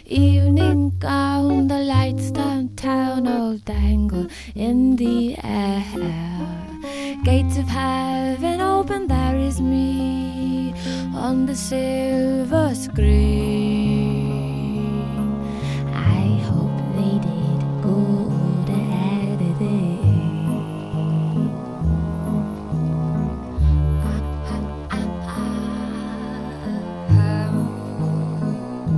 Evening gown, the lights downtown all dangle in the air. Gates of heaven open, there is me on the silver screen.